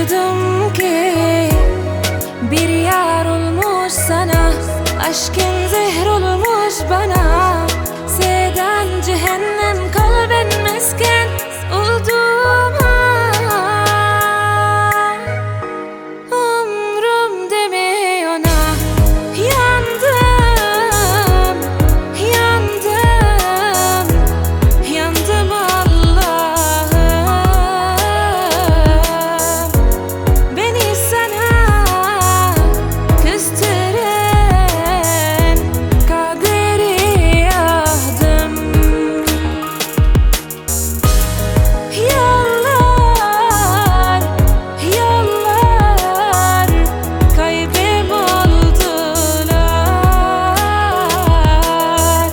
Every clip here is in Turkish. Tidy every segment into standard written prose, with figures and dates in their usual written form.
duydum ki bir yar olmuş sana, aşkın zehir olmuş bana. Seden cehennem kalbin mesken olduğuma umrum deme ona. Yandım, yandım, yandım Allah'ım. Beni sana küstüren kaderi yahdım. Yollar, yollar kaybım oldular.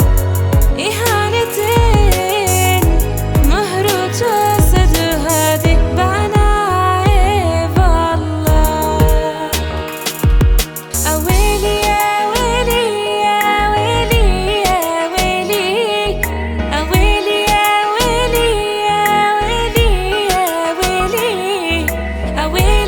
İhanetin mührü çözdü, hadi bana eyvallah. Aweli, aweli, aweli, aweli, aweli, aweli, aweli, aweli, aweli, aweli,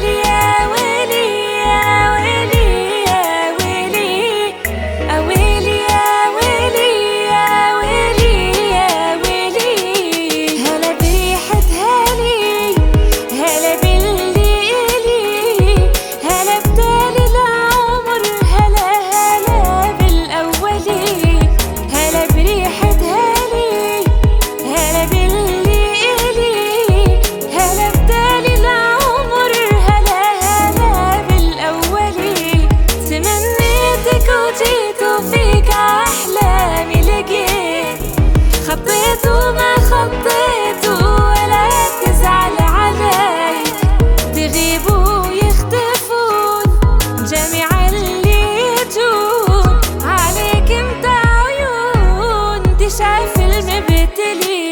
aweli, aweli, aweli, aweli. هلا بريحة هالي، هلا باللي إلي، هلا بدالي العمر، هلا هلا بالأولي. هلا بريحة هالي، هلا باللي إلي، هلا بدالي العمر، هلا هلا بالأولي. تمنيتك وجيت وفيك أحلامي لقيت، خطيت وما خطيت ولا تزعل علي. تغيبوا ويختفون جميع اللي يجون عليك انت عيون تشعف المبتلي.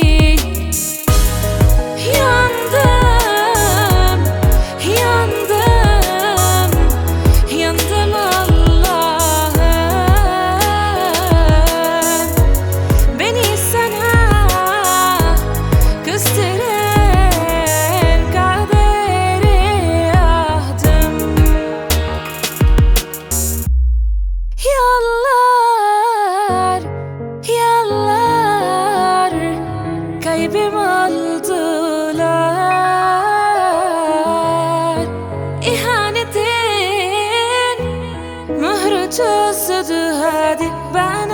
ينضم، ينضم، ينضم Allah'ım. Beni sana küstüren kaderi yahdım. Yollar, yollar kaybım oldular. İhanetin mührü çözdü, hadi bana